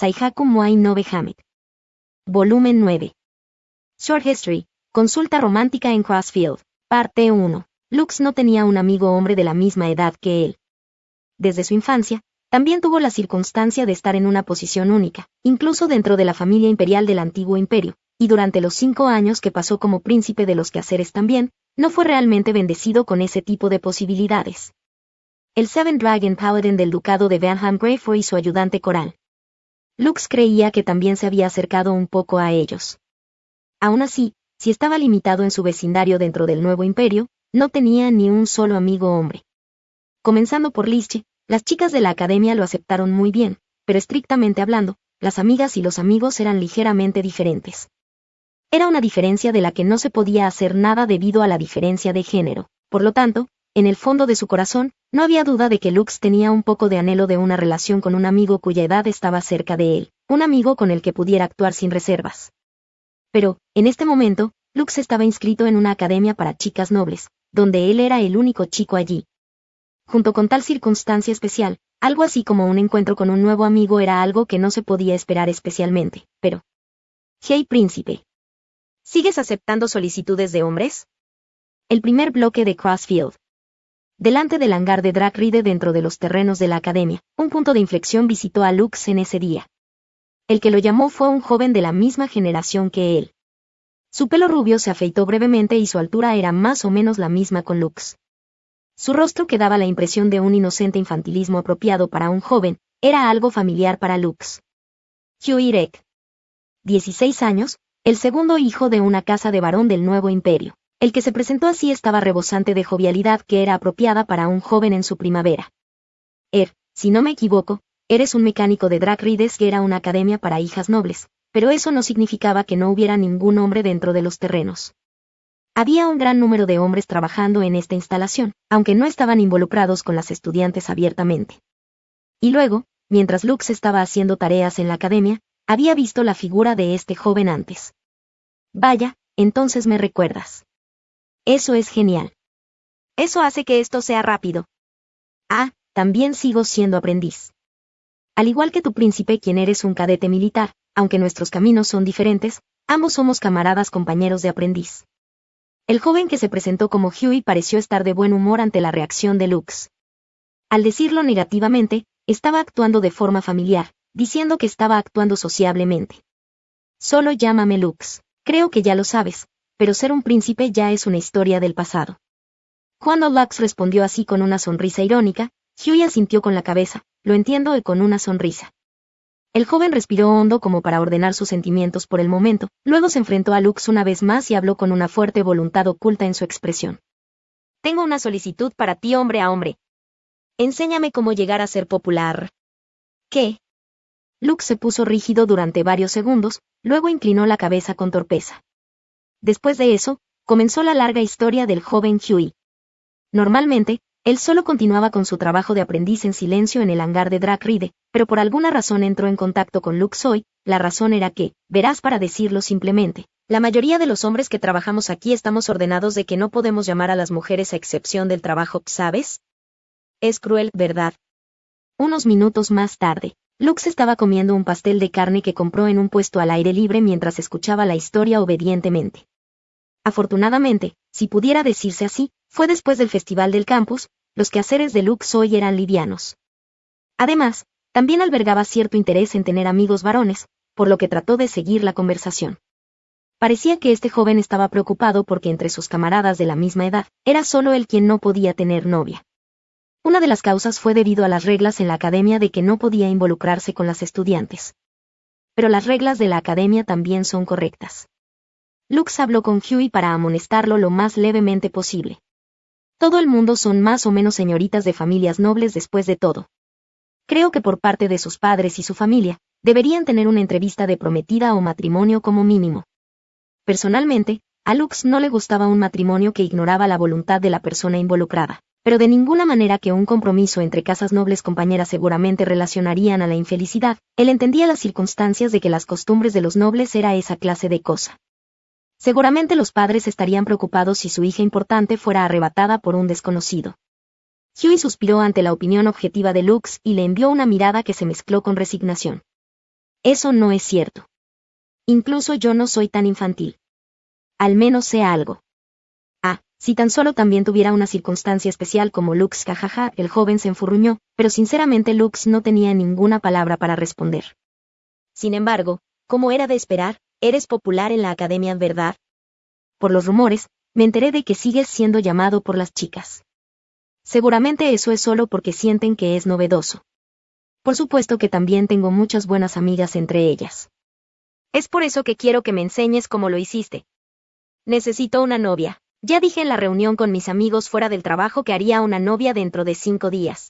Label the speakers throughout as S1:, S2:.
S1: Saihaku Moai no Behamet. Volumen 9. Short History, Consulta romántica en Crossfield, Parte 1. Lux no tenía un amigo hombre de la misma edad que él. Desde su infancia, también tuvo la circunstancia de estar en una posición única, incluso dentro de la familia imperial del antiguo imperio, y durante los 5 años que pasó como príncipe de los quehaceres también, no fue realmente bendecido con ese tipo de posibilidades. El Seven Dragon Paladin del ducado de Vanham Grey fue y su ayudante coral. Lux creía que también se había acercado un poco a ellos. Aún así, si estaba limitado en su vecindario dentro del nuevo imperio, no tenía ni un solo amigo hombre. Comenzando por Lische, las chicas de la academia lo aceptaron muy bien, pero estrictamente hablando, las amigas y los amigos eran ligeramente diferentes. Era una diferencia de la que no se podía hacer nada debido a la diferencia de género. Por lo tanto, en el fondo de su corazón, no había duda de que Lux tenía un poco de anhelo de una relación con un amigo cuya edad estaba cerca de él, un amigo con el que pudiera actuar sin reservas. Pero, en este momento, Lux estaba inscrito en una academia para chicas nobles, donde él era el único chico allí. Junto con tal circunstancia especial, algo así como un encuentro con un nuevo amigo era algo que no se podía esperar especialmente, pero... Hey príncipe. ¿Sigues aceptando solicitudes de hombres? El primer bloque de Crossfield. Delante del hangar de Drakride dentro de los terrenos de la academia, un punto de inflexión visitó a Lux en ese día. El que lo llamó fue un joven de la misma generación que él. Su pelo rubio se afeitó brevemente y su altura era más o menos la misma con Lux. Su rostro, que daba la impresión de un inocente infantilismo apropiado para un joven, era algo familiar para Lux. Huey Rek. 16 años, el segundo hijo de una casa de varón del nuevo imperio. El que se presentó así estaba rebosante de jovialidad que era apropiada para un joven en su primavera. Si no me equivoco, eres un mecánico de Drakrides, que era una academia para hijas nobles, pero eso no significaba que no hubiera ningún hombre dentro de los terrenos. Había un gran número de hombres trabajando en esta instalación, aunque no estaban involucrados con las estudiantes abiertamente. Y luego, mientras Lux estaba haciendo tareas en la academia, había visto la figura de este joven antes. Vaya, entonces me recuerdas. Eso es genial. Eso hace que esto sea rápido. También sigo siendo aprendiz. Al igual que tu príncipe, quien eres un cadete militar, aunque nuestros caminos son diferentes, ambos somos camaradas compañeros de aprendiz. El joven que se presentó como Huey pareció estar de buen humor ante la reacción de Lux. Al decirlo negativamente, estaba actuando de forma familiar, diciendo que estaba actuando sociablemente. Solo llámame Lux. Creo que ya lo sabes, pero ser un príncipe ya es una historia del pasado. Cuando Lux respondió así con una sonrisa irónica, Huey asintió con la cabeza, lo entiendo, y con una sonrisa. El joven respiró hondo como para ordenar sus sentimientos por el momento, luego se enfrentó a Lux una vez más y habló con una fuerte voluntad oculta en su expresión. Tengo una solicitud para ti, hombre a hombre. Enséñame cómo llegar a ser popular. ¿Qué? Lux se puso rígido durante varios segundos, luego inclinó la cabeza con torpeza. Después de eso, comenzó la larga historia del joven Huey. Normalmente, él solo continuaba con su trabajo de aprendiz en silencio en el hangar de Drakride, pero por alguna razón entró en contacto con Lux hoy. La razón era que, verás, para decirlo simplemente, la mayoría de los hombres que trabajamos aquí estamos ordenados de que no podemos llamar a las mujeres a excepción del trabajo, ¿sabes? Es cruel, ¿verdad? Unos minutos más tarde, Lux estaba comiendo un pastel de carne que compró en un puesto al aire libre mientras escuchaba la historia obedientemente. Afortunadamente, si pudiera decirse así, fue después del festival del campus. Los quehaceres de Lux hoy eran livianos. Además, también albergaba cierto interés en tener amigos varones, por lo que trató de seguir la conversación. Parecía que este joven estaba preocupado porque entre sus camaradas de la misma edad, era solo él quien no podía tener novia. Una de las causas fue debido a las reglas en la academia de que no podía involucrarse con las estudiantes. Pero las reglas de la academia también son correctas. Lux habló con Huey para amonestarlo lo más levemente posible. Todo el mundo son más o menos señoritas de familias nobles después de todo. Creo que por parte de sus padres y su familia, deberían tener una entrevista de prometida o matrimonio como mínimo. Personalmente, a Lux no le gustaba un matrimonio que ignoraba la voluntad de la persona involucrada, pero de ninguna manera que un compromiso entre casas nobles compañeras seguramente relacionarían a la infelicidad. Él entendía las circunstancias de que las costumbres de los nobles era esa clase de cosa. Seguramente los padres estarían preocupados si su hija importante fuera arrebatada por un desconocido. Huey suspiró ante la opinión objetiva de Lux y le envió una mirada que se mezcló con resignación. Eso no es cierto. Incluso yo no soy tan infantil. Al menos sé algo. Ah, si tan solo también tuviera una circunstancia especial como Lux, jajaja, el joven se enfurruñó, pero sinceramente Lux no tenía ninguna palabra para responder. Sin embargo, como era de esperar, eres popular en la academia, ¿verdad? Por los rumores, me enteré de que sigues siendo llamado por las chicas. Seguramente eso es solo porque sienten que es novedoso. Por supuesto que también tengo muchas buenas amigas entre ellas. Es por eso que quiero que me enseñes cómo lo hiciste. Necesito una novia. Ya dije en la reunión con mis amigos fuera del trabajo que haría una novia dentro de 5 días.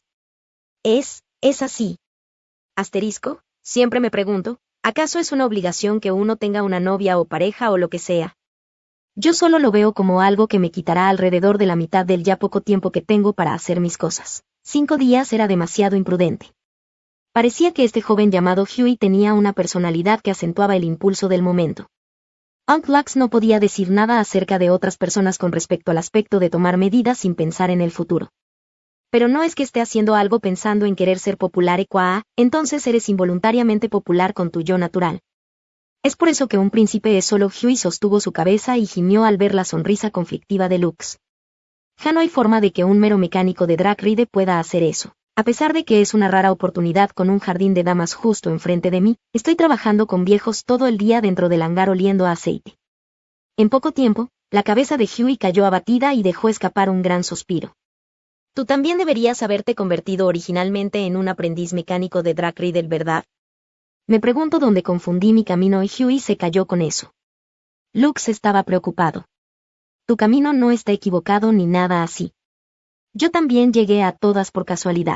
S1: Es así. Asterisco, siempre me pregunto, ¿acaso es una obligación que uno tenga una novia o pareja o lo que sea? Yo solo lo veo como algo que me quitará alrededor de la mitad del ya poco tiempo que tengo para hacer mis cosas. 5 días era demasiado imprudente. Parecía que este joven llamado Huey tenía una personalidad que acentuaba el impulso del momento. Uncle Lux no podía decir nada acerca de otras personas con respecto al aspecto de tomar medidas sin pensar en el futuro. Pero no es que esté haciendo algo pensando en querer ser popular entonces eres involuntariamente popular con tu yo natural. Es por eso que un príncipe es solo Huey sostuvo su cabeza y gimió al ver la sonrisa conflictiva de Lux. Ja, no hay forma de que un mero mecánico de Drag Ride pueda hacer eso. A pesar de que es una rara oportunidad con un jardín de damas justo enfrente de mí, estoy trabajando con viejos todo el día dentro del hangar oliendo a aceite. En poco tiempo, la cabeza de Huey cayó abatida y dejó escapar un gran suspiro. Tú también deberías haberte convertido originalmente en un aprendiz mecánico de Drag Riddle, ¿verdad? Me pregunto dónde confundí mi camino y Huey se cayó con eso. Lux estaba preocupado. Tu camino no está equivocado ni nada así. Yo también llegué a todas por casualidad.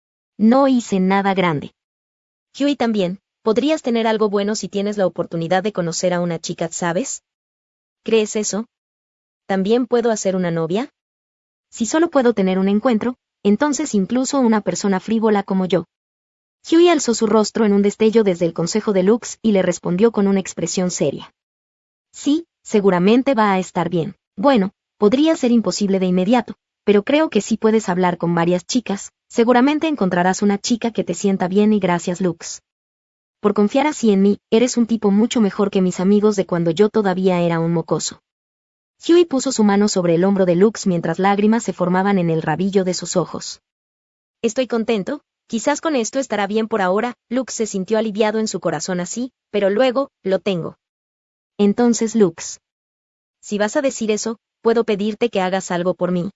S1: No hice nada grande. Huey también, podrías tener algo bueno si tienes la oportunidad de conocer a una chica, ¿sabes? ¿Crees eso? ¿También puedo hacer una novia? Si solo puedo tener un encuentro, entonces incluso una persona frívola como yo. Huey alzó su rostro en un destello desde el consejo de Lux y le respondió con una expresión seria. Sí, seguramente va a estar bien. Bueno, podría ser imposible de inmediato, pero creo que sí puedes hablar con varias chicas, seguramente encontrarás una chica que te sienta bien y gracias Lux. Por confiar así en mí, eres un tipo mucho mejor que mis amigos de cuando yo todavía era un mocoso. Huey puso su mano sobre el hombro de Lux mientras lágrimas se formaban en el rabillo de sus ojos. Estoy contento, quizás con esto estará bien por ahora, Lux se sintió aliviado en su corazón así, pero luego, lo tengo. Entonces Lux. Si vas a decir eso, puedo pedirte que hagas algo por mí.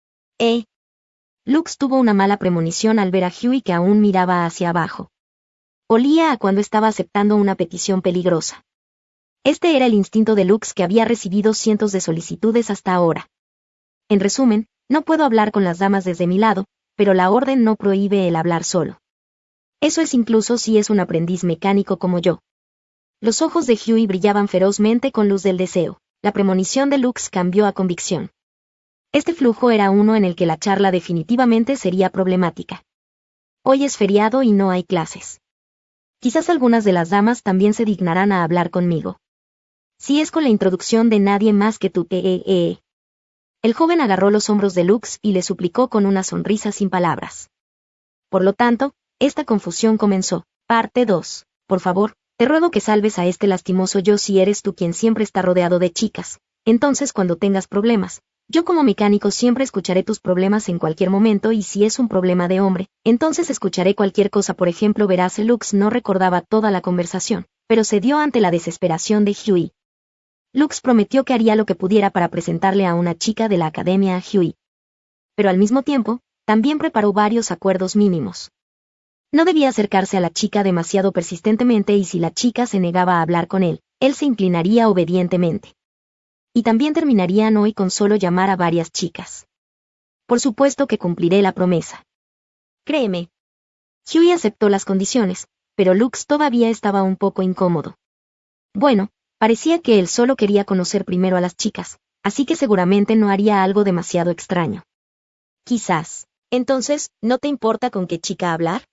S1: Lux tuvo una mala premonición al ver a Huey que aún miraba hacia abajo. Olía a cuando estaba aceptando una petición peligrosa. Este era el instinto de Lux que había recibido cientos de solicitudes hasta ahora. En resumen, no puedo hablar con las damas desde mi lado, pero la orden no prohíbe el hablar solo. Eso es incluso si es un aprendiz mecánico como yo. Los ojos de Huey brillaban ferozmente con luz del deseo. La premonición de Lux cambió a convicción. Este flujo era uno en el que la charla definitivamente sería problemática. Hoy es feriado y no hay clases. Quizás algunas de las damas también se dignarán a hablar conmigo. Si es con la introducción de nadie más que tú, El joven agarró los hombros de Lux y le suplicó con una sonrisa sin palabras. Por lo tanto, esta confusión comenzó. Parte 2. Por favor, te ruego que salves a este lastimoso yo si eres tú quien siempre está rodeado de chicas. Entonces cuando tengas problemas, yo como mecánico siempre escucharé tus problemas en cualquier momento y si es un problema de hombre, entonces escucharé cualquier cosa. Por ejemplo, verás, Lux no recordaba toda la conversación, pero cedió ante la desesperación de Huey. Lux prometió que haría lo que pudiera para presentarle a una chica de la academia a Huey. Pero al mismo tiempo, también preparó varios acuerdos mínimos. No debía acercarse a la chica demasiado persistentemente y si la chica se negaba a hablar con él se inclinaría obedientemente. Y también terminarían hoy con solo llamar a varias chicas. Por supuesto que cumpliré la promesa. Créeme. Huey aceptó las condiciones, pero Lux todavía estaba un poco incómodo. Bueno, parecía que él solo quería conocer primero a las chicas, así que seguramente no haría algo demasiado extraño. Quizás. Entonces, ¿no te importa con qué chica hablar?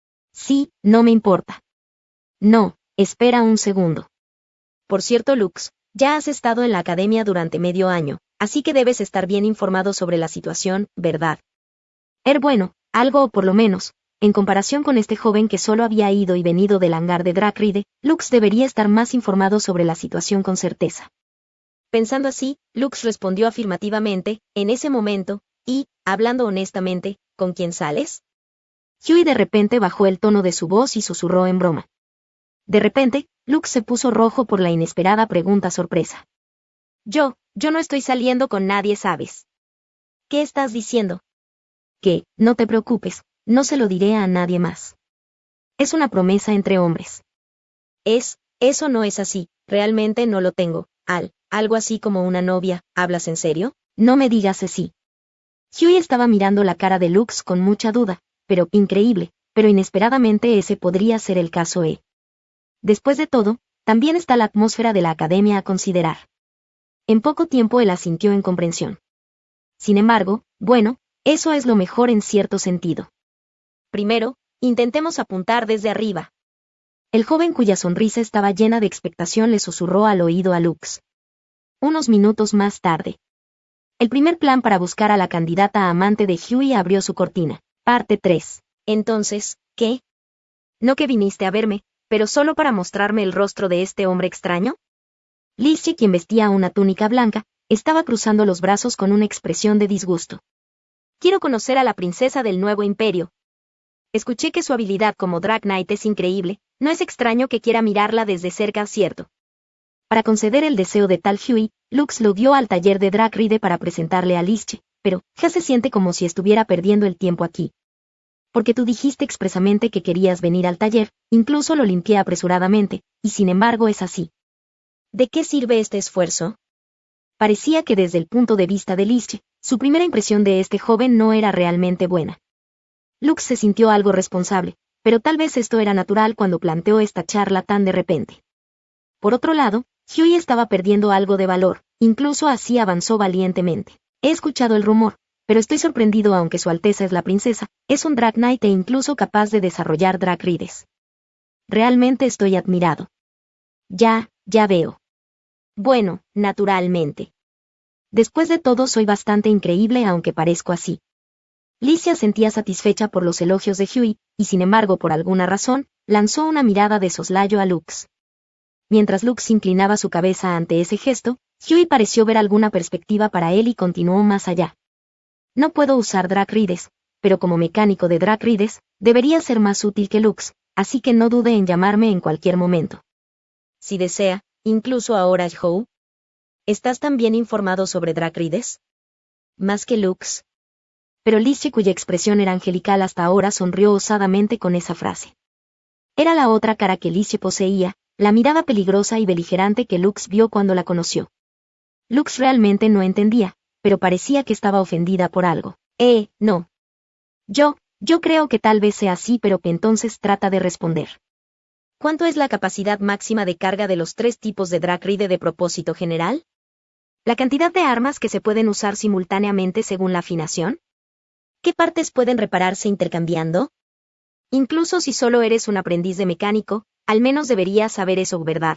S1: Sí, no me importa. No, espera un segundo. Por cierto, Lux, ya has estado en la academia durante medio año, así que debes estar bien informado sobre la situación, ¿verdad? Bueno, algo o por lo menos, En comparación con este joven que solo había ido y venido del hangar de Drakryde, Lux debería estar más informado sobre la situación con certeza. Pensando así, Lux respondió afirmativamente, en ese momento, y, hablando honestamente, ¿con quién sales? Huey de repente bajó el tono de su voz y susurró en broma. De repente, Lux se puso rojo por la inesperada pregunta sorpresa. Yo no estoy saliendo con nadie, ¿sabes? ¿Qué estás diciendo? Que, no te preocupes, no se lo diré a nadie más. Es una promesa entre hombres. Eso no es así, realmente no lo tengo, algo así como una novia, ¿hablas en serio? No me digas así. Huey estaba mirando la cara de Lux con mucha duda, pero increíble, pero inesperadamente ese podría ser el caso. Después de todo, también está la atmósfera de la academia a considerar. En poco tiempo él asintió en comprensión. Sin embargo, bueno, eso es lo mejor en cierto sentido. Primero, intentemos apuntar desde arriba. El joven cuya sonrisa estaba llena de expectación le susurró al oído a Lux. Unos minutos más tarde. El primer plan para buscar a la candidata amante de Huey abrió su cortina. Parte 3. Entonces, ¿qué? No que viniste a verme, pero solo para mostrarme el rostro de este hombre extraño. Lizzie, quien vestía una túnica blanca, estaba cruzando los brazos con una expresión de disgusto. Quiero conocer a la princesa del nuevo imperio. Escuché que su habilidad como Drag Knight es increíble, no es extraño que quiera mirarla desde cerca, ¿cierto? Para conceder el deseo de tal Huey, Lux lo dio al taller de Drakryde para presentarle a Lizzie, pero ya se siente como si estuviera perdiendo el tiempo aquí. Porque tú dijiste expresamente que querías venir al taller, incluso lo limpié apresuradamente, y sin embargo es así. ¿De qué sirve este esfuerzo? Parecía que desde el punto de vista de Lizzie, su primera impresión de este joven no era realmente buena. Lux se sintió algo responsable, pero tal vez esto era natural cuando planteó esta charla tan de repente. Por otro lado, Huey estaba perdiendo algo de valor, incluso así avanzó valientemente. He escuchado el rumor, pero estoy sorprendido aunque Su Alteza es la princesa, es un Drag Knight e incluso capaz de desarrollar Drakrydes. Realmente estoy admirado. Ya veo. Bueno, naturalmente. Después de todo soy bastante increíble aunque parezco así. Lizzie sentía satisfecha por los elogios de Huey, y sin embargo por alguna razón, lanzó una mirada de soslayo a Lux. Mientras Lux inclinaba su cabeza ante ese gesto, Huey pareció ver alguna perspectiva para él y continuó más allá. No puedo usar Drakrydes, pero como mecánico de Drakrydes, debería ser más útil que Lux, así que no dude en llamarme en cualquier momento. Si desea, incluso ahora, Joe. ¿Estás tan bien informado sobre Drakrydes? Más que Lux. Pero Lizzie, cuya expresión era angelical hasta ahora, sonrió osadamente con esa frase. Era la otra cara que Lizzie poseía, la mirada peligrosa y beligerante que Lux vio cuando la conoció. Lux realmente no entendía, pero parecía que estaba ofendida por algo. No. Yo creo que tal vez sea así, pero que entonces trata de responder. ¿Cuánto es la capacidad máxima de carga de los 3 tipos de Drakryde de propósito general? ¿La cantidad de armas que se pueden usar simultáneamente según la afinación? ¿Qué partes pueden repararse intercambiando? Incluso si solo eres un aprendiz de mecánico, al menos deberías saber eso, ¿verdad?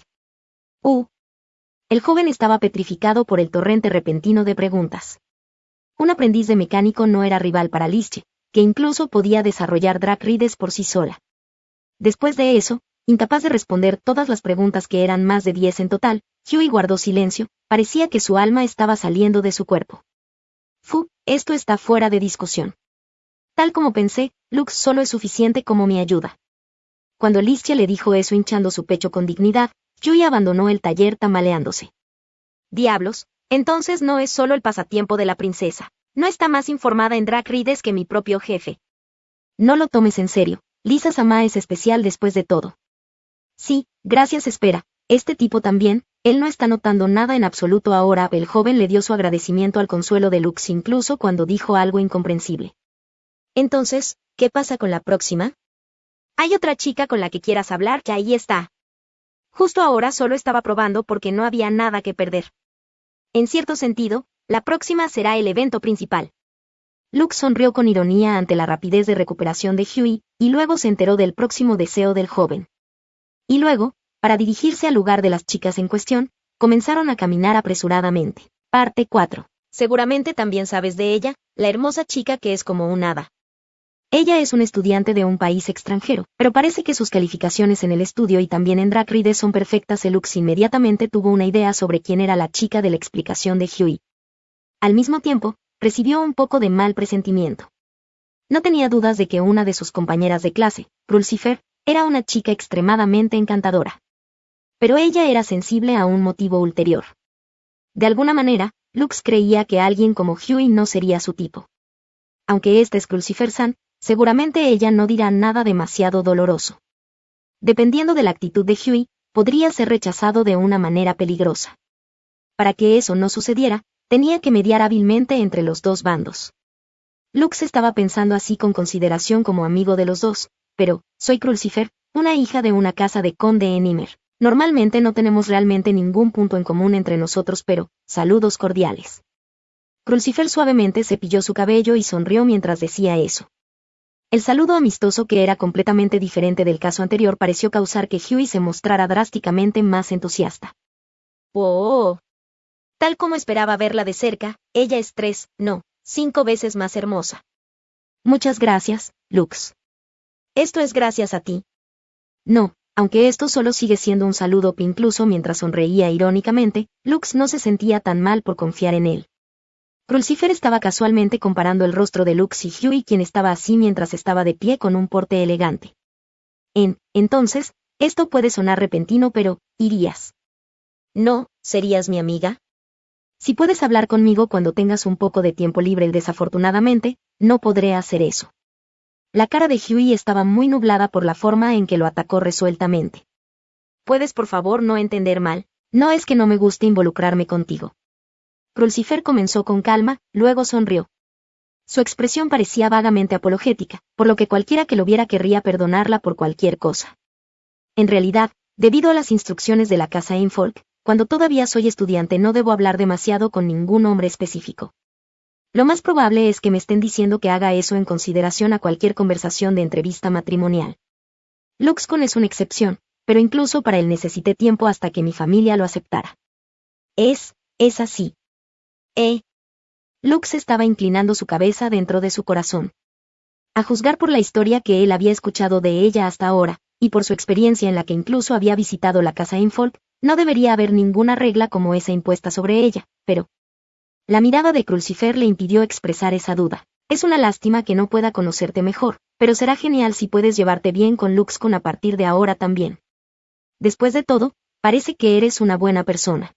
S1: El joven estaba petrificado por el torrente repentino de preguntas. Un aprendiz de mecánico no era rival para Lizzie, que incluso podía desarrollar Drakrydes por sí sola. Después de eso, incapaz de responder todas las preguntas que eran más de 10 en total, Huey guardó silencio, parecía que su alma estaba saliendo de su cuerpo. Esto está fuera de discusión. Tal como pensé, Lux solo es suficiente como mi ayuda. Cuando Lizzie le dijo eso hinchando su pecho con dignidad, Huey abandonó el taller tambaleándose. Diablos, entonces no es solo el pasatiempo de la princesa. No está más informada en Drakrydes que mi propio jefe. No lo tomes en serio, Lisa-sama es especial después de todo. Sí, gracias, espera, este tipo también, él no está notando nada en absoluto ahora. El joven le dio su agradecimiento al consuelo de Lux incluso cuando dijo algo incomprensible. Entonces, ¿qué pasa con la próxima? ¿Hay otra chica con la que quieras hablar? Que ahí está. Justo ahora solo estaba probando porque no había nada que perder. En cierto sentido, la próxima será el evento principal. Lux sonrió con ironía ante la rapidez de recuperación de Huey, y luego se enteró del próximo deseo del joven. Y luego, para dirigirse al lugar de las chicas en cuestión, comenzaron a caminar apresuradamente. Parte 4. Seguramente también sabes de ella, la hermosa chica que es como un hada. Ella es una estudiante de un país extranjero, pero parece que sus calificaciones en el estudio y también en Drag Race son perfectas. Lux inmediatamente tuvo una idea sobre quién era la chica de la explicación de Huey. Al mismo tiempo, recibió un poco de mal presentimiento. No tenía dudas de que una de sus compañeras de clase, Crulcifer, era una chica extremadamente encantadora. Pero ella era sensible a un motivo ulterior. De alguna manera, Lux creía que alguien como Huey no sería su tipo. Aunque este es Crulcifer-san, seguramente ella no dirá nada demasiado doloroso. Dependiendo de la actitud de Huey, podría ser rechazado de una manera peligrosa. Para que eso no sucediera, tenía que mediar hábilmente entre los dos bandos. Lux estaba pensando así con consideración como amigo de los dos, pero, soy Crulcifer, una hija de una casa de conde en Ymer. Normalmente no tenemos realmente ningún punto en común entre nosotros, pero, saludos cordiales. Crulcifer suavemente cepilló su cabello y sonrió mientras decía eso. El saludo amistoso, que era completamente diferente del caso anterior, pareció causar que Huey se mostrara drásticamente más entusiasta. ¡Oh! Tal como esperaba verla de cerca, ella es 5 veces más hermosa. Muchas gracias, Lux. Esto es gracias a ti. No, aunque esto solo sigue siendo un saludo. Incluso mientras sonreía irónicamente, Lux no se sentía tan mal por confiar en él. Crulcifer estaba casualmente comparando el rostro de Lux y Huey, quien estaba así mientras estaba de pie con un porte elegante. Entonces, esto puede sonar repentino, pero, ¿irías? No, ¿serías mi amiga? Si puedes hablar conmigo cuando tengas un poco de tiempo libre. Desafortunadamente, no podré hacer eso. La cara de Huey estaba muy nublada por la forma en que lo atacó resueltamente. ¿Puedes por favor no entender mal? No es que no me guste involucrarme contigo. Crulcifer comenzó con calma, luego sonrió. Su expresión parecía vagamente apologética, por lo que cualquiera que lo viera querría perdonarla por cualquier cosa. En realidad, debido a las instrucciones de la casa Infolk, cuando todavía soy estudiante no debo hablar demasiado con ningún hombre específico. Lo más probable es que me estén diciendo que haga eso en consideración a cualquier conversación de entrevista matrimonial. Luxcon es una excepción, pero incluso para él necesité tiempo hasta que mi familia lo aceptara. Es así. Lux estaba inclinando su cabeza dentro de su corazón. A juzgar por la historia que él había escuchado de ella hasta ahora, y por su experiencia en la que incluso había visitado la casa Infolk, no debería haber ninguna regla como esa impuesta sobre ella, pero... La mirada de Crulcifer le impidió expresar esa duda. Es una lástima que no pueda conocerte mejor, pero será genial si puedes llevarte bien con Luxcon a partir de ahora también. Después de todo, parece que eres una buena persona.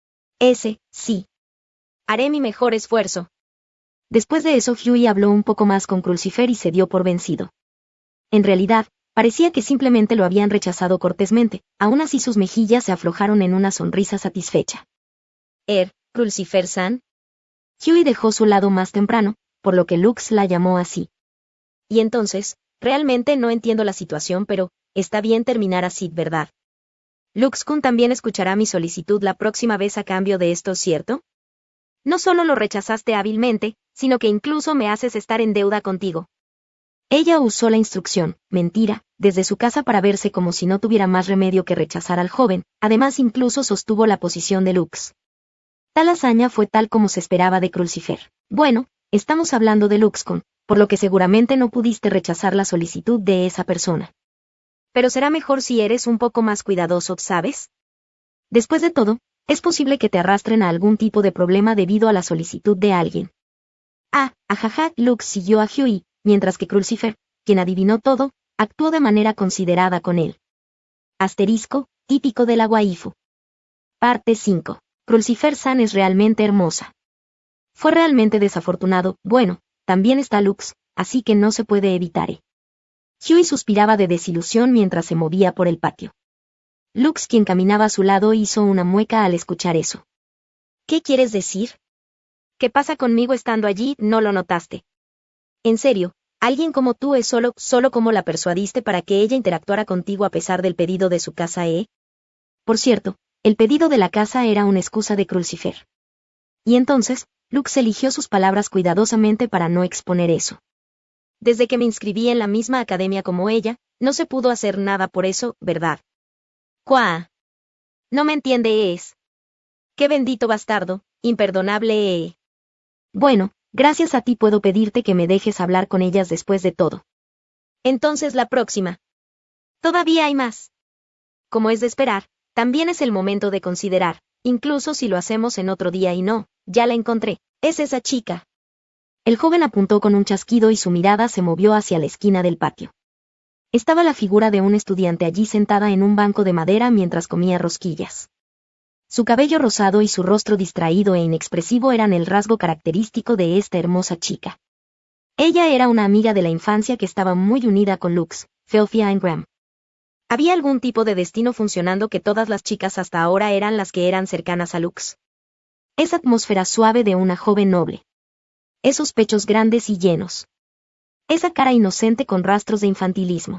S1: Sí. Haré mi mejor esfuerzo. Después de eso, Huey habló un poco más con Crulcifer y se dio por vencido. En realidad, parecía que simplemente lo habían rechazado cortésmente, aún así sus mejillas se aflojaron en una sonrisa satisfecha. Crulcifer-san. Huey dejó su lado más temprano, por lo que Lux la llamó así. Y entonces, realmente no entiendo la situación, pero, está bien terminar así, ¿verdad? Luxcon también escuchará mi solicitud la próxima vez a cambio de esto, ¿cierto? No solo lo rechazaste hábilmente, sino que incluso me haces estar en deuda contigo. Ella usó la instrucción, mentira, desde su casa para verse como si no tuviera más remedio que rechazar al joven, además incluso sostuvo la posición de Lux. Tal hazaña fue tal como se esperaba de Crulcifer. Bueno, estamos hablando de Luxcon, por lo que seguramente no pudiste rechazar la solicitud de esa persona. Pero será mejor si eres un poco más cuidadoso, ¿sabes? Después de todo, es posible que te arrastren a algún tipo de problema debido a la solicitud de alguien. Ajaja, Lux siguió a Huey, mientras que Crulcifer, quien adivinó todo, actuó de manera considerada con él. Asterisco, típico de la waifu. Parte 5. Crulcifer-san es realmente hermosa. Fue realmente desafortunado, bueno, también está Lux, así que no se puede evitar. Huey suspiraba de desilusión mientras se movía por el patio. Lux, quien caminaba a su lado, hizo una mueca al escuchar eso. ¿Qué quieres decir? ¿Qué pasa conmigo estando allí? ¿No lo notaste? En serio, alguien como tú es solo como la persuadiste para que ella interactuara contigo a pesar del pedido de su casa, Por cierto, el pedido de la casa era una excusa de Crulcifer. Y entonces, Lux eligió sus palabras cuidadosamente para no exponer eso. Desde que me inscribí en la misma academia como ella, no se pudo hacer nada por eso, ¿verdad? ¿Cuá? No me entiende, ¡Qué bendito bastardo, imperdonable, Bueno, Gracias a ti puedo pedirte que me dejes hablar con ellas después de todo. Entonces la próxima. Todavía hay más. Como es de esperar, también es el momento de considerar, incluso si lo hacemos en otro día y no, ya la encontré, es esa chica. El joven apuntó con un chasquido y su mirada se movió hacia la esquina del patio. Estaba la figura de un estudiante allí sentada en un banco de madera mientras comía rosquillas. Su cabello rosado y su rostro distraído e inexpresivo eran el rasgo característico de esta hermosa chica. Ella era una amiga de la infancia que estaba muy unida con Lux, Philothea Ingram. ¿Había algún tipo de destino funcionando que todas las chicas hasta ahora eran las que eran cercanas a Lux? Esa atmósfera suave de una joven noble. Esos pechos grandes y llenos. Esa cara inocente con rastros de infantilismo.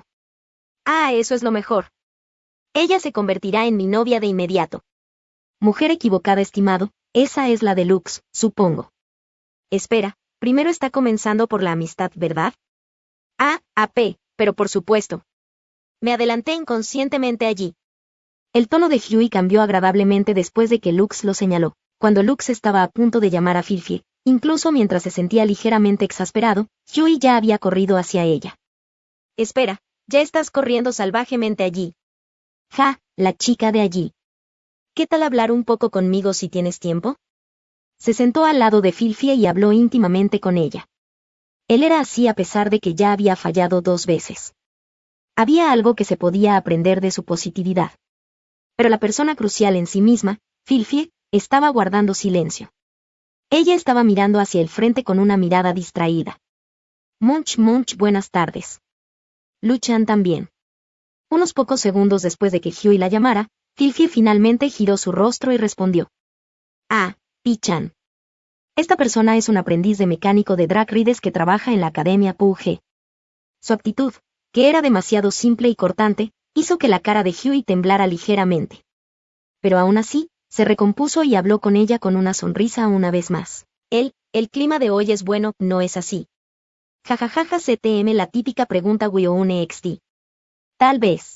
S1: Ah, eso es lo mejor. Ella se convertirá en mi novia de inmediato. Mujer equivocada, estimado, esa es la de Lux, supongo. Espera, primero está comenzando por la amistad, ¿verdad? Ah, pero por supuesto. Me adelanté inconscientemente allí. El tono de Hughie cambió agradablemente después de que Lux lo señaló. Cuando Lux estaba a punto de llamar a Filfie, incluso mientras se sentía ligeramente exasperado, Hughie ya había corrido hacia ella. Espera, ya estás corriendo salvajemente allí. Ja, la chica de allí. ¿Qué tal hablar un poco conmigo si tienes tiempo? Se sentó al lado de Filfie y habló íntimamente con ella. Él era así a pesar de que ya había fallado 2 veces. Había algo que se podía aprender de su positividad. Pero la persona crucial en sí misma, Filfie, estaba guardando silencio. Ella estaba mirando hacia el frente con una mirada distraída. Munch, buenas tardes. Luchan también. Unos pocos segundos después de que Hughie la llamara, Filfie finalmente giró su rostro y respondió. Ah, Pi-chan. Esta persona es un aprendiz de mecánico de drag rides que trabaja en la Academia Puge. Su actitud, que era demasiado simple y cortante, hizo que la cara de Hughie temblara ligeramente. Pero aún así, se recompuso y habló con ella con una sonrisa una vez más. El clima de hoy es bueno, ¿no es así? Jajajaja CTM, la típica pregunta Wioune XT. Tal vez.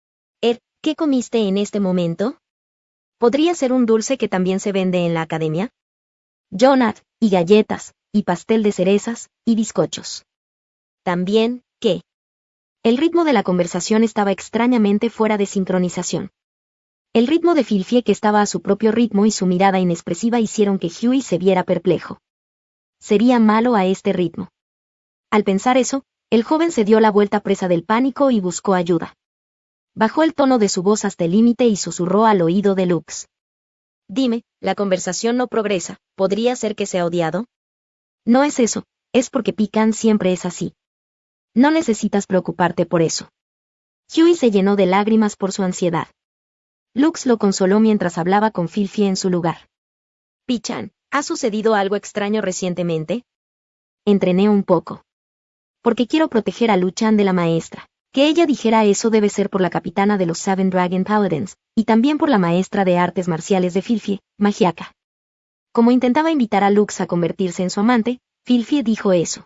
S1: ¿Qué comiste en este momento? ¿Podría ser un dulce que también se vende en la academia? Donut, y galletas, y pastel de cerezas, y bizcochos. También, ¿qué? El ritmo de la conversación estaba extrañamente fuera de sincronización. El ritmo de Filfie, que estaba a su propio ritmo, y su mirada inexpresiva hicieron que Hughie se viera perplejo. Sería malo a este ritmo. Al pensar eso, el joven se dio la vuelta presa del pánico y buscó ayuda. Bajó el tono de su voz hasta el límite y susurró al oído de Lux. Dime, la conversación no progresa, ¿podría ser que sea odiado? No es eso, es porque Pi-chan siempre es así. No necesitas preocuparte por eso. Hughie se llenó de lágrimas por su ansiedad. Lux lo consoló mientras hablaba con Filfie en su lugar. Pi-chan, ¿ha sucedido algo extraño recientemente? Entrené un poco. Porque quiero proteger a Luchan de la maestra. Que ella dijera eso debe ser por la capitana de los Seven Dragon Paladins, y también por la maestra de artes marciales de Filfie, Magiaka. Como intentaba invitar a Lux a convertirse en su amante, Filfie dijo eso.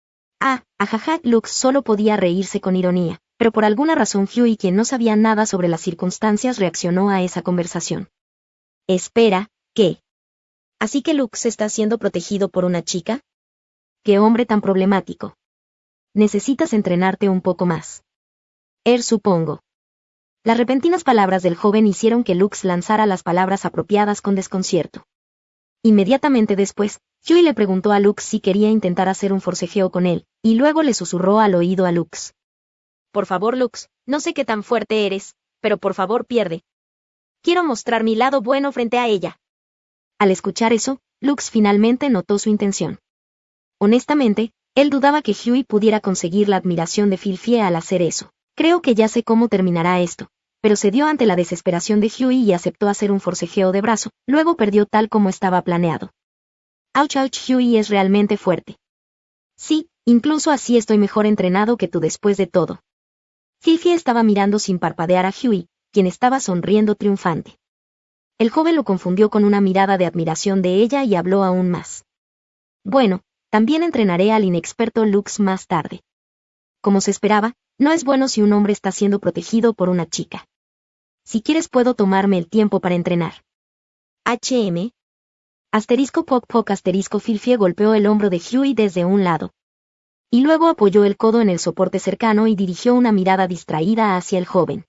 S1: Ajaja, Lux solo podía reírse con ironía, pero por alguna razón Hughie, quien no sabía nada sobre las circunstancias, reaccionó a esa conversación. Espera, ¿qué? ¿Así que Lux está siendo protegido por una chica? ¡Qué hombre tan problemático! Necesitas entrenarte un poco más. Supongo. Las repentinas palabras del joven hicieron que Lux lanzara las palabras apropiadas con desconcierto. Inmediatamente después, Hughie le preguntó a Lux si quería intentar hacer un forcejeo con él, y luego le susurró al oído a Lux. Por favor, Lux, no sé qué tan fuerte eres, pero por favor pierde. Quiero mostrar mi lado bueno frente a ella. Al escuchar eso, Lux finalmente notó su intención. Honestamente, él dudaba que Hughie pudiera conseguir la admiración de Filfie al hacer eso. Creo que ya sé cómo terminará esto, pero cedió ante la desesperación de Hughie y aceptó hacer un forcejeo de brazo, luego perdió tal como estaba planeado. Ouch, Hughie es realmente fuerte. Sí, incluso así estoy mejor entrenado que tú después de todo. Filfie estaba mirando sin parpadear a Hughie, quien estaba sonriendo triunfante. El joven lo confundió con una mirada de admiración de ella y habló aún más. Bueno, también entrenaré al inexperto Lux más tarde. Como se esperaba, no es bueno si un hombre está siendo protegido por una chica. Si quieres puedo tomarme el tiempo para entrenar. Asterisco poc poc asterisco Filfie golpeó el hombro de Huey desde un lado. Y luego apoyó el codo en el soporte cercano y dirigió una mirada distraída hacia el joven.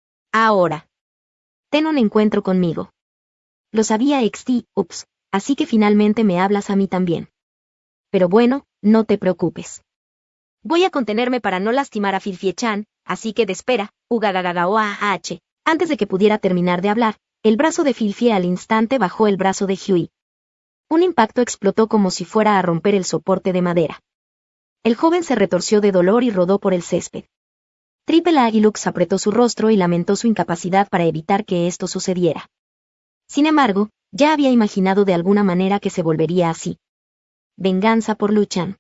S1: Ahora. Ten un encuentro conmigo. Lo sabía XT, ups, así que finalmente me hablas a mí también. Pero bueno, no te preocupes. Voy a contenerme para no lastimar a Filfie-chan, así que espera, ugagagagaoah. Antes de que pudiera terminar de hablar, el brazo de Filfie al instante bajó el brazo de Huey. Un impacto explotó como si fuera a romper el soporte de madera. El joven se retorció de dolor y rodó por el césped. Triple Aguilux apretó su rostro y lamentó su incapacidad para evitar que esto sucediera. Sin embargo, ya había imaginado de alguna manera que se volvería así. Venganza por Luchan.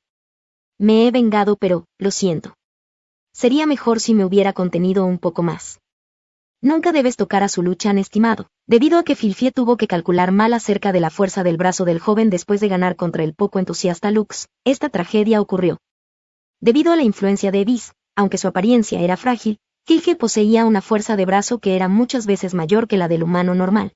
S1: Me he vengado, pero, lo siento. Sería mejor si me hubiera contenido un poco más. Nunca debes tocar a su Luchan estimado, debido a que Filfie tuvo que calcular mal acerca de la fuerza del brazo del joven después de ganar contra el poco entusiasta Lux. Esta tragedia ocurrió. Debido a la influencia de Abyss, aunque su apariencia era frágil, Filfie poseía una fuerza de brazo que era muchas veces mayor que la del humano normal.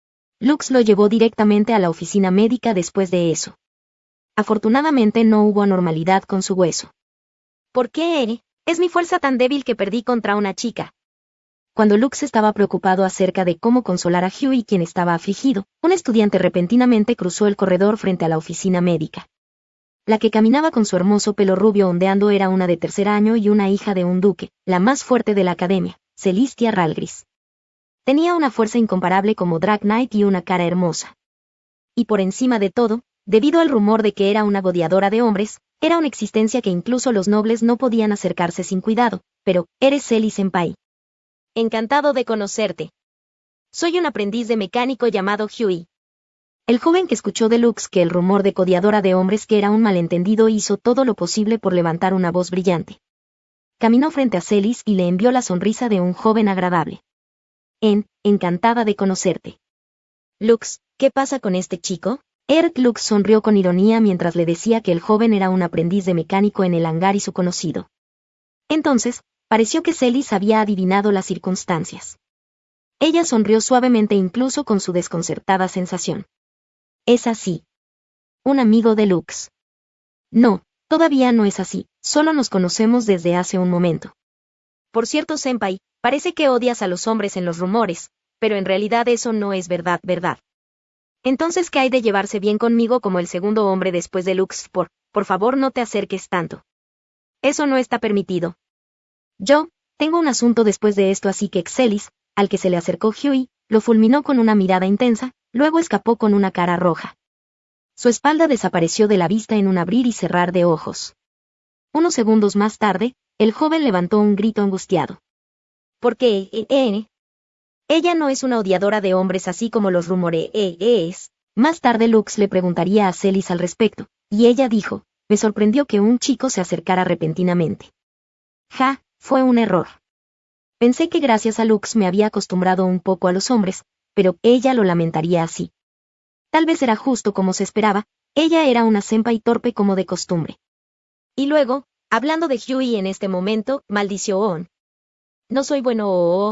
S1: Lux lo llevó directamente a la oficina médica después de eso. Afortunadamente no hubo anormalidad con su hueso. ¿Por qué? Es mi fuerza tan débil que perdí contra una chica. Cuando Lux estaba preocupado acerca de cómo consolar a Huey, quien estaba afligido, un estudiante repentinamente cruzó el corredor frente a la oficina médica. La que caminaba con su hermoso pelo rubio ondeando era una de tercer año y una hija de un duque, la más fuerte de la academia, Celestia Ralgris. Tenía una fuerza incomparable como Drag Knight y una cara hermosa. Y por encima de todo, debido al rumor de que era una bodeadora de hombres, era una existencia que incluso los nobles no podían acercarse sin cuidado, pero, eres Celi Senpai. Encantado de conocerte. Soy un aprendiz de mecánico llamado Huey. El joven que escuchó de Lux que el rumor de codiadora de hombres que era un malentendido hizo todo lo posible por levantar una voz brillante. Caminó frente a Celis y le envió la sonrisa de un joven agradable. Encantada de conocerte. Lux, ¿qué pasa con este chico? Lux sonrió con ironía mientras le decía que el joven era un aprendiz de mecánico en el hangar y su conocido. Entonces, pareció que Celis había adivinado las circunstancias. Ella sonrió suavemente incluso con su desconcertada sensación. Es así. Un amigo de Lux. No, todavía no es así, solo nos conocemos desde hace un momento. Por cierto, Senpai, parece que odias a los hombres en los rumores, pero en realidad eso no es verdad. Entonces, ¿qué hay de llevarse bien conmigo como el segundo hombre después de Lux? Por favor, no te acerques tanto. Eso no está permitido. Yo, tengo un asunto después de esto, así que Celis, al que se le acercó Huey, lo fulminó con una mirada intensa, luego escapó con una cara roja. Su espalda desapareció de la vista en un abrir y cerrar de ojos. Unos segundos más tarde, el joven levantó un grito angustiado. ¿Por qué? Ella no es una odiadora de hombres así como los rumores. Más tarde Lux le preguntaría a Celis al respecto, y ella dijo, me sorprendió que un chico se acercara repentinamente. Fue un error. Pensé que gracias a Lux me había acostumbrado un poco a los hombres, pero ella lo lamentaría así. Tal vez era justo como se esperaba, ella era una senpai torpe como de costumbre. Y luego, hablando de Huey en este momento, maldición. No soy bueno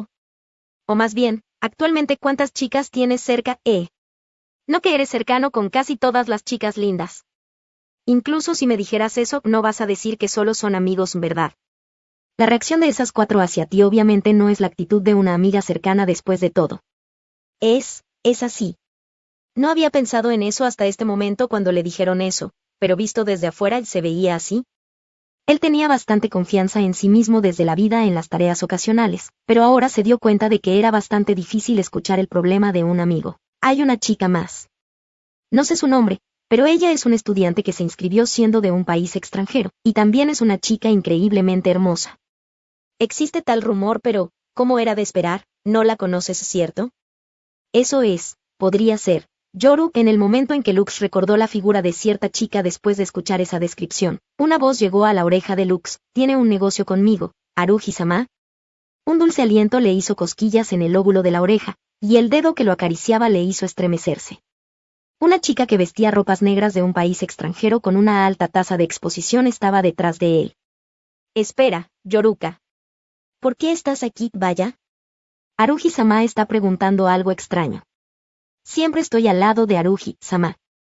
S1: o más bien, actualmente ¿cuántas chicas tienes cerca? No que eres cercano con casi todas las chicas lindas. Incluso si me dijeras eso, no vas a decir que solo son amigos, ¿verdad? La reacción de esas 4 hacia ti obviamente no es la actitud de una amiga cercana después de todo. Es así. No había pensado en eso hasta este momento cuando le dijeron eso, pero visto desde afuera él se veía así. Él tenía bastante confianza en sí mismo desde la vida en las tareas ocasionales, pero ahora se dio cuenta de que era bastante difícil escuchar el problema de un amigo. Hay una chica más. No sé su nombre, pero ella es un estudiante que se inscribió siendo de un país extranjero, y también es una chica increíblemente hermosa. Existe tal rumor, pero, ¿cómo era de esperar? ¿No la conoces, cierto? Eso es, podría ser. Yoru, en el momento en que Lux recordó la figura de cierta chica después de escuchar esa descripción, una voz llegó a la oreja de Lux, ¿tiene un negocio conmigo, Haruhi-sama? Un dulce aliento le hizo cosquillas en el lóbulo de la oreja, y el dedo que lo acariciaba le hizo estremecerse. Una chica que vestía ropas negras de un país extranjero con una alta tasa de exposición estaba detrás de él. Espera, Yoruka. ¿Por qué estás aquí, vaya? Haruhi-sama está preguntando algo extraño. Siempre estoy al lado de Haruhi-sama.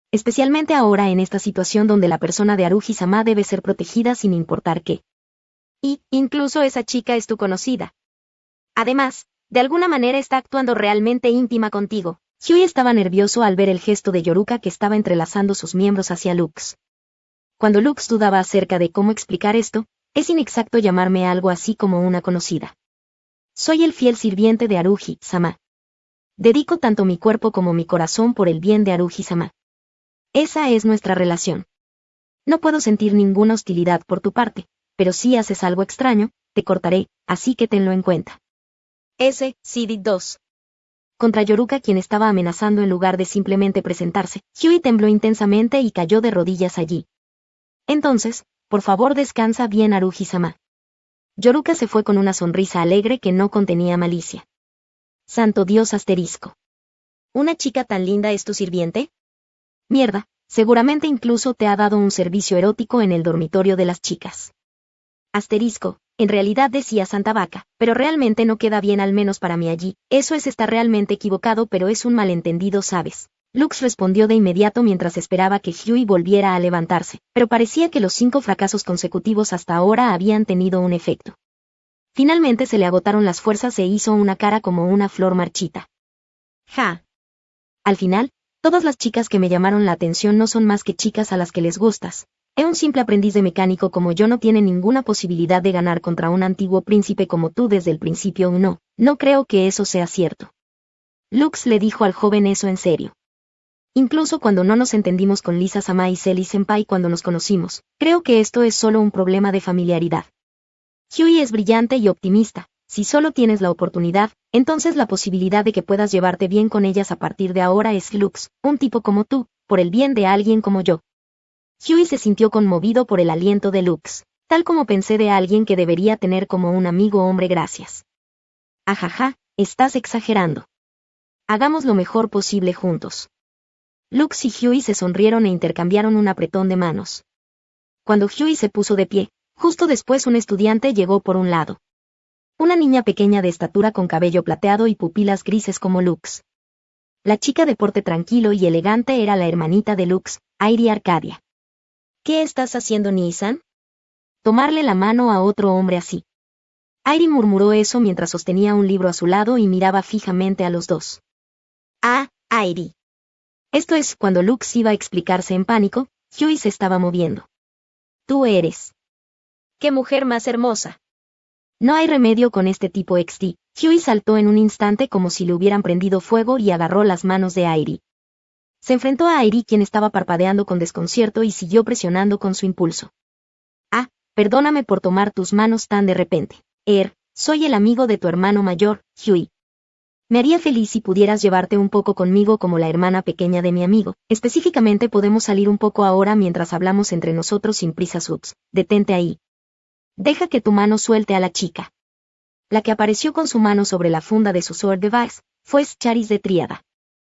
S1: especialmente ahora en esta situación donde la persona de Haruhi-sama debe ser protegida sin importar qué. Y, incluso esa chica es tu conocida. Además, de alguna manera está actuando realmente íntima contigo. Hyui estaba nervioso al ver el gesto de Yoruka que estaba entrelazando sus miembros hacia Lux. Cuando Lux dudaba acerca de cómo explicar esto, es inexacto llamarme algo así como una conocida. Soy el fiel sirviente de Haruhi-sama. Dedico tanto mi cuerpo como mi corazón por el bien de Haruhi-sama. Esa es nuestra relación. No puedo sentir ninguna hostilidad por tu parte, pero si haces algo extraño, te cortaré, así que tenlo en cuenta. CD2. Contra Yoruka, quien estaba amenazando en lugar de simplemente presentarse, Hyui tembló intensamente y cayó de rodillas allí. Entonces, por favor descansa bien Haruhi-sama. Yoruka se fue con una sonrisa alegre que no contenía malicia. Santo Dios asterisco. ¿Una chica tan linda es tu sirviente? Mierda, seguramente incluso te ha dado un servicio erótico en el dormitorio de las chicas. Asterisco, en realidad decía Santa Vaca, pero realmente no queda bien al menos para mí allí, eso es estar realmente equivocado pero es un malentendido ¿sabes? Lux respondió de inmediato mientras esperaba que Hyui volviera a levantarse, pero parecía que los 5 fracasos consecutivos hasta ahora habían tenido un efecto. Finalmente se le agotaron las fuerzas e hizo una cara como una flor marchita. Ja. Al final, todas las chicas que me llamaron la atención no son más que chicas a las que les gustas. Un simple aprendiz de mecánico como yo no tiene ninguna posibilidad de ganar contra un antiguo príncipe como tú desde el principio. No creo que eso sea cierto. Lux le dijo al joven eso en serio. Incluso cuando no nos entendimos con Lisa-sama y Selly-senpai cuando nos conocimos, creo que esto es solo un problema de familiaridad. Hyui es brillante y optimista. Si solo tienes la oportunidad, entonces la posibilidad de que puedas llevarte bien con ellas a partir de ahora es Lux, un tipo como tú, por el bien de alguien como yo. Hyui se sintió conmovido por el aliento de Lux, tal como pensé de alguien que debería tener como un amigo hombre gracias. Ajaja, estás exagerando. Hagamos lo mejor posible juntos. Lux y Hyui se sonrieron e intercambiaron un apretón de manos. Cuando Hyui se puso de pie, justo después un estudiante llegó por un lado. Una niña pequeña de estatura con cabello plateado y pupilas grises como Lux. La chica de porte tranquilo y elegante era la hermanita de Lux, Airi Arcadia. ¿Qué estás haciendo, Nii-san? Tomarle la mano a otro hombre así. Airi murmuró eso mientras sostenía un libro a su lado y miraba fijamente a los dos. Ah, Airi. Esto es, cuando Lux iba a explicarse en pánico, Hyui se estaba moviendo. Tú eres. ¡Qué mujer más hermosa! No hay remedio con este tipo XD. Hyui saltó en un instante como si le hubieran prendido fuego y agarró las manos de Airi. Se enfrentó a Airi, quien estaba parpadeando con desconcierto y siguió presionando con su impulso. Ah, perdóname por tomar tus manos tan de repente. Soy el amigo de tu hermano mayor, Hyui. Me haría feliz si pudieras llevarte un poco conmigo como la hermana pequeña de mi amigo. Específicamente podemos salir un poco ahora mientras hablamos entre nosotros sin prisa. Subs. Detente ahí. Deja que tu mano suelte a la chica. La que apareció con su mano sobre la funda de su sword device, fue Charis de Tríada.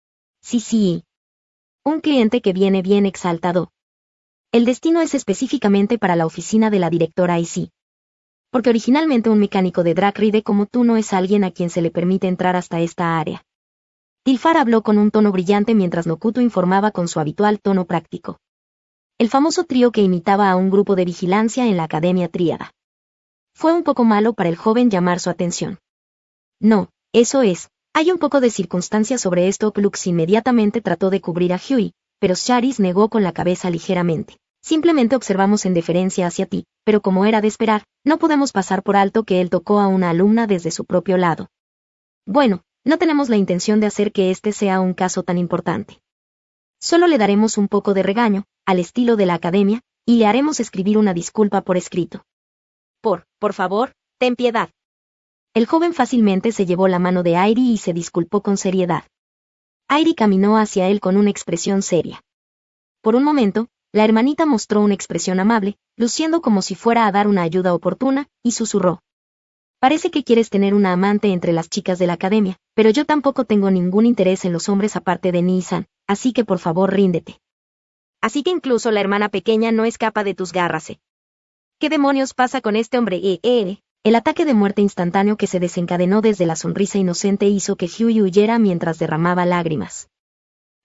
S1: Sí. Un cliente que viene bien exaltado. El destino es específicamente para la oficina de la directora IC. Porque originalmente un mecánico de Drag Ride como tú no es alguien a quien se le permite entrar hasta esta área. Tilfar habló con un tono brillante mientras Nokuto informaba con su habitual tono práctico. El famoso trío que imitaba a un grupo de vigilancia en la Academia Tríada. Fue un poco malo para el joven llamar su atención. No, eso es. Hay un poco de circunstancia sobre esto. Lux inmediatamente trató de cubrir a Hyui, pero Charis negó con la cabeza ligeramente. Simplemente observamos en deferencia hacia ti, pero como era de esperar, no podemos pasar por alto que él tocó a una alumna desde su propio lado. Bueno, no tenemos la intención de hacer que este sea un caso tan importante. Solo le daremos un poco de regaño, al estilo de la academia, y le haremos escribir una disculpa por escrito. Por favor, ten piedad. El joven fácilmente se llevó la mano de Airi y se disculpó con seriedad. Airi caminó hacia él con una expresión seria. Por un momento, la hermanita mostró una expresión amable, luciendo como si fuera a dar una ayuda oportuna, y susurró. Parece que quieres tener una amante entre las chicas de la academia, pero yo tampoco tengo ningún interés en los hombres aparte de Nii-san, así que por favor ríndete. Así que incluso la hermana pequeña no escapa de tus garras. ¿Qué demonios pasa con este hombre? El ataque de muerte instantáneo que se desencadenó desde la sonrisa inocente hizo que Hyui huyera mientras derramaba lágrimas.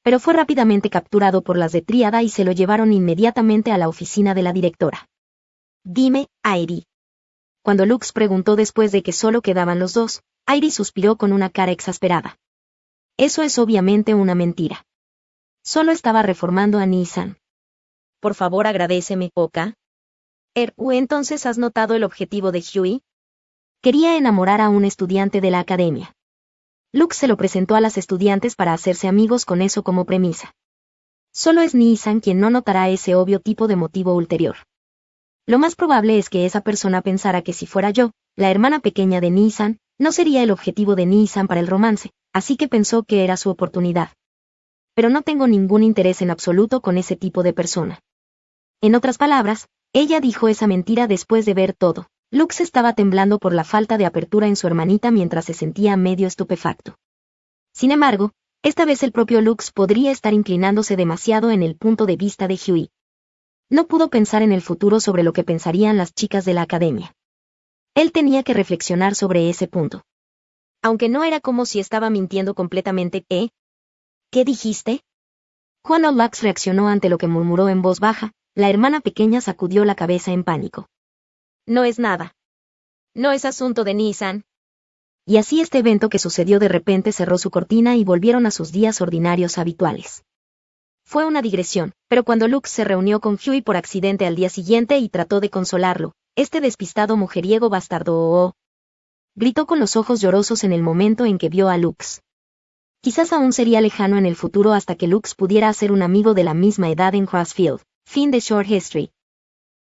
S1: Pero fue rápidamente capturado por las de Tríada y se lo llevaron inmediatamente a la oficina de la directora. Dime, Airi. Cuando Lux preguntó después de que solo quedaban los dos, Airi suspiró con una cara exasperada. Eso es obviamente una mentira. Solo estaba reformando a Nii-san. Por favor, agradéceme, Oka. Entonces has notado el objetivo de Hyui. Quería enamorar a un estudiante de la academia. Lux se lo presentó a las estudiantes para hacerse amigos con eso como premisa. Solo es Nii-san quien no notará ese obvio tipo de motivo ulterior. Lo más probable es que esa persona pensara que si fuera yo, la hermana pequeña de Nii-san, no sería el objetivo de Nii-san para el romance, así que pensó que era su oportunidad. Pero no tengo ningún interés en absoluto con ese tipo de persona. En otras palabras, ella dijo esa mentira después de ver todo. Lux estaba temblando por la falta de apertura en su hermanita mientras se sentía medio estupefacto. Sin embargo, esta vez el propio Lux podría estar inclinándose demasiado en el punto de vista de Hyui. No pudo pensar en el futuro sobre lo que pensarían las chicas de la academia. Él tenía que reflexionar sobre ese punto. Aunque no era como si estaba mintiendo completamente, ¿Qué dijiste? Cuando Lux reaccionó ante lo que murmuró en voz baja, la hermana pequeña sacudió la cabeza en pánico. No es nada. No es asunto de Nii-san. Y así este evento que sucedió de repente cerró su cortina y volvieron a sus días ordinarios habituales. Fue una digresión, pero cuando Lux se reunió con Hyui por accidente al día siguiente y trató de consolarlo, este despistado mujeriego bastardo gritó con los ojos llorosos en el momento en que vio a Lux. Quizás aún sería lejano en el futuro hasta que Lux pudiera hacer un amigo de la misma edad en Crossfield. Fin de Short History.